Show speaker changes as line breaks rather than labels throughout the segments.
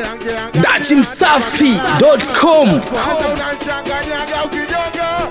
Datimsafi.com.
Unachanganyaga ukijoga,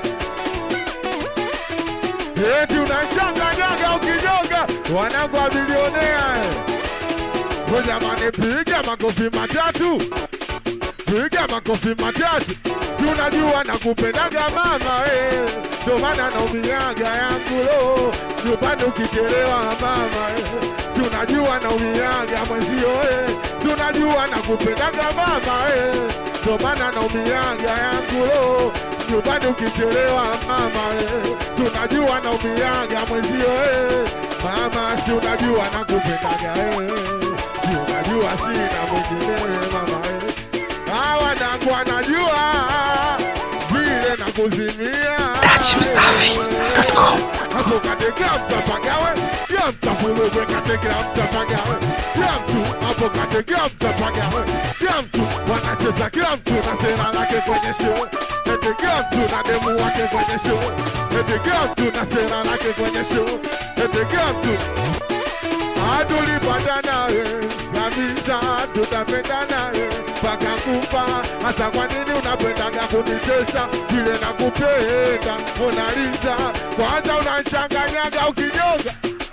eti unachanganyaga ukijoga, wanangu wa bilionea. Jamani, piga makofi matatu, piga makofi matatu. Si unajua nakupendaga mama, ndio maana naumiaga yangu lo, nyumbani ukichelewa mama, si unajua naumiaga mwenzio, si unajua nakupendaga mama, ndio maana naumiaga yangu lo, nyumbani ukichelewa mama, si unajua naumiaga mwenzio, mama, si unajua nakupendaga, si unajua sina mwingine mama, hawa nangu wanajua vile nakuzimia.
Datimsafi.com.
Hapo katika mtapagawe, ya mtafuwewe katika mtapagawe, ya mtu hapo katika mtapagawe, ya mtu wanacheza kila mtu na sera lake kwenye show, eti kila mtu na demu wake kwenye show, eti kila mtu na sera lake kwenye show, eti kila mtu adulipatana kabisa, tutapendana mpaka kufa. Hasa kwa nini unapendaga kunitesa vile nakupenda? Unalisa kwanza, unachanganyaga ukijoga,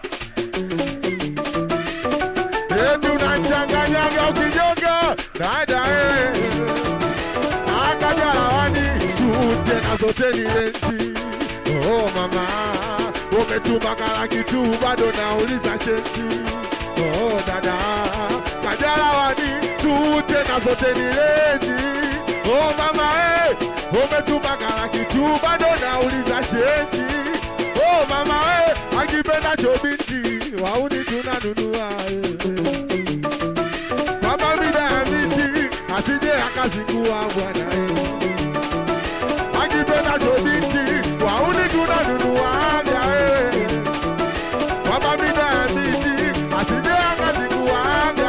eti unachanganyaga ukijoga dada, akajalawani tute na zote ni lenchi. Oh mama, umetuma kala kitu bado nauliza chenchi. Oh dada, kajalawani tute na zote ni lenchi. Oh mama, umetuma kala kitu bado nauliza chenchi. Oh mama, akipenda chobinti wauni tunanunua. Mama mida ya miti asije akazingua bwana, akipenda chobinti wauni tunanunuaga. Mama mida ya miti asije akazingua.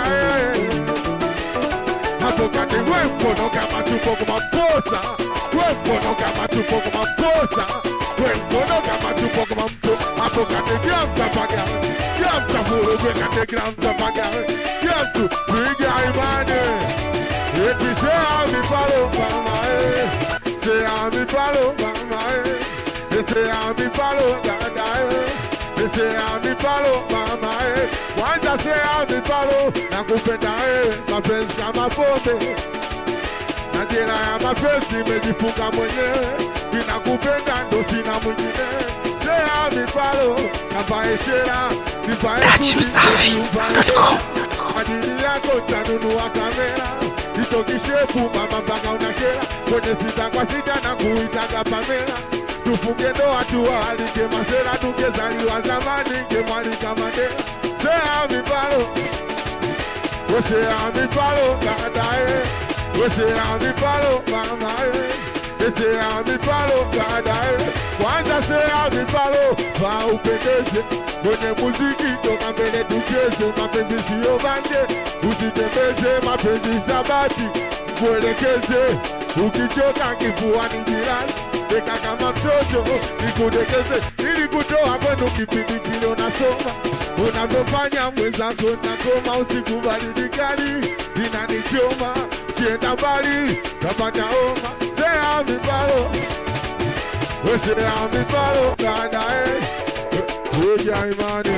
Hapo kati we mkono kama tupo kwa maposa, we mkono kama tupo kwa maposa, we mkono kama tupo kwa mto. Hapo kati kila mtapaga, kila mtafuruwe kati kila mtapaga, kila mtu piga imani. Eti sea mipalo mama, sea mipalo mama, sea mipalo dada, sea mipalo mama, kwanza sea mipalo nakupenda mapenzi kama pombe, na jela ya mapenzi nimejifunga mwenyewe, ninakupenda ndo sina mwingine. Sea mipalo kapae shera, kipae
Datimsafi.com.
ajili yako tanunua kamera, hicho kishepu mama mpaka unakera, kwenye sita kwa sita na kuitaga Pamela. Tufunge ndoa tuwalike masera, tungezaliwa zamani ngemwalika Mandela. Sea mipalo, we sea mipalo dadae, we sea mipalo mamae, we sea mipalo dadae. Kwanza sea mipalo va upendeze, kwenye muziki toka mbele tucheze. Mapenzi siyo bande, usitembeze mapenzi sabati, kuelekeze ukichoka kifuani jirani, deka kama mtoto nikudekeze, ili kutoa kwenu kipindi kile unasoma. Unavyofanya mwenzako nakoma, usikubali nikali inanichoma, kienda mbali kapata homa. Sea mipalo, we sea mipalo dadae, piga imani,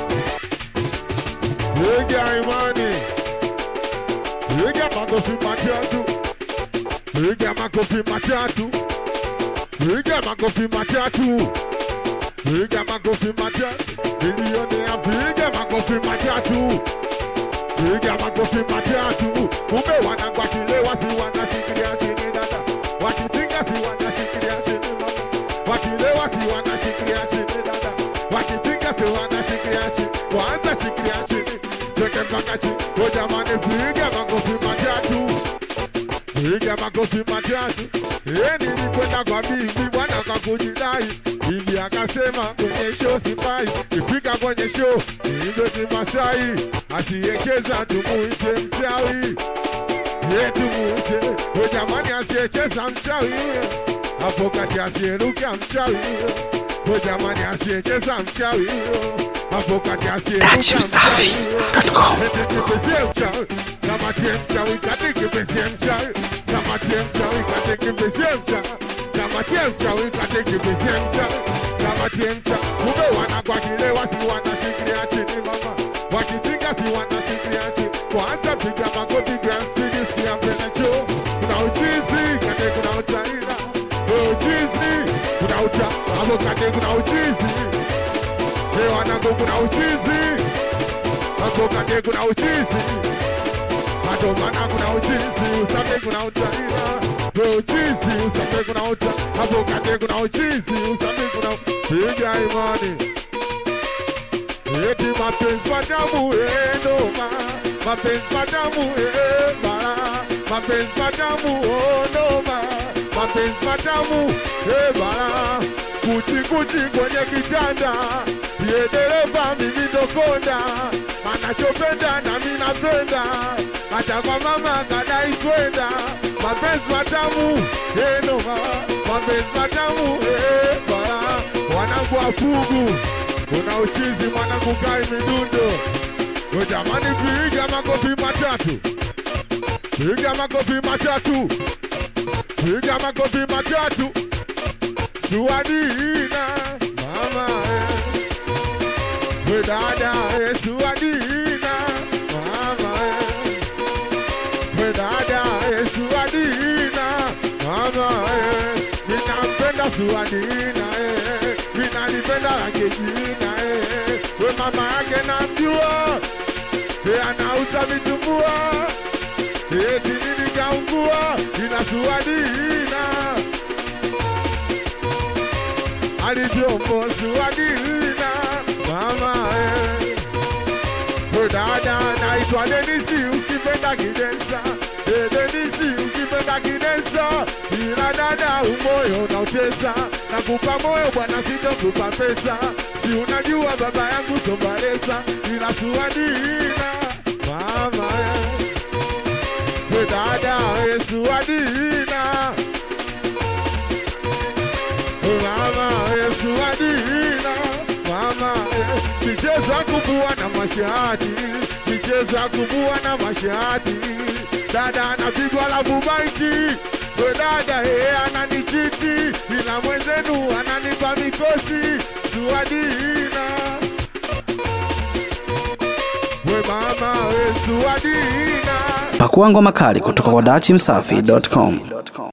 piga imani, piga makofi matatu, piga makofi matatu, piga makofi matatu, piga makofi matatu. Milionea piga makofi matatu, piga makofi matatu. Kumbe wanangwa kile wasi wanashikilia chini dada, wakitinga si wanashikilia chini mama, wakilewa si wanashikilia chini dada, wakitinga si wanashikilia chini, kwanza shikilia chini teke mpaka chini. O jamani, piga makofi matatu, piga makofi matatu. Nilikwenda kwa bibi bwana kakujidai, bibi akasema kwenye show sifai, ifika kwenye show niimbe Kimasai, asiyecheza tumuite mchawi, tumuite. O jamani, asiyecheza mchawi, hapo kati asiyeruka mchawi. O jamani, asiyecheza mchawi, hapo kati asiyeruka mchawi.
Datimsafi.com.
Kama tie mchawi katiki pesi mchawi. Kamatie mchawi katiki pesi mchawi. Kamatie mchawi katiki pesi mchawi. Kamatie mchawi. Kumbe wanakwa kile wasi wanashikilia chini mama. Wakitinga si wanashikilia chini. Kwanza piga magoti grand speed sikia mbele choo. Kuna uchizi kate kuna utaila. Uchizi kuna uta. Hapo kate kuna uchizi. Wanangu kuna uchizi. Hapo kate kuna uchizi. Madomana kuna uchizi. Usabe kuna utaila. Uchizi usabe kuna uta. Hapo kate kuna uchizi. Usabe kuna piga imani. Eti mapenzi matamu noma. Mapenzi matamu bara. Mapenzi matamu noma. Mapenzi matamu bara. Kuchi kwenye kitanda. Ye dereva mimi dokonda. Anachopenda na mimi napenda. Hata kwa mama kadai kwenda. Mapenzi matamu noma. Mapenzi matamu bara. Wanangu afugu. Una uchizi mwanangu kai midundo. Jamani piga makofi matatu. Piga makofi matatu. Piga makofi matatu. Suadina mama we dada Suadina mama we dada Suadina mama ninampenda Suadina ninalipenda lake jina we mama yake namjua anauza vitumbua eti nini kaungua ina Suadina alivyombo Suadina mama we dada naitwa Denisi ukipenda kidensa Denisi ukipenda kidensa ila dada umoyo unaotesa nakupa moyo bwana sitokupa pesa si unajua baba yangu sombalesa ila Suadina mama we dada Suadina mama Suadina mama michezo kubwa na mashati michezo kubwa na mashati dada anapigwa la bubaiti we dada ananichiti ila mwenzenu ananipa mikosi Suadina we mama Suadina.
Pakua ngoma kali kutoka kwa dachimsafi.com.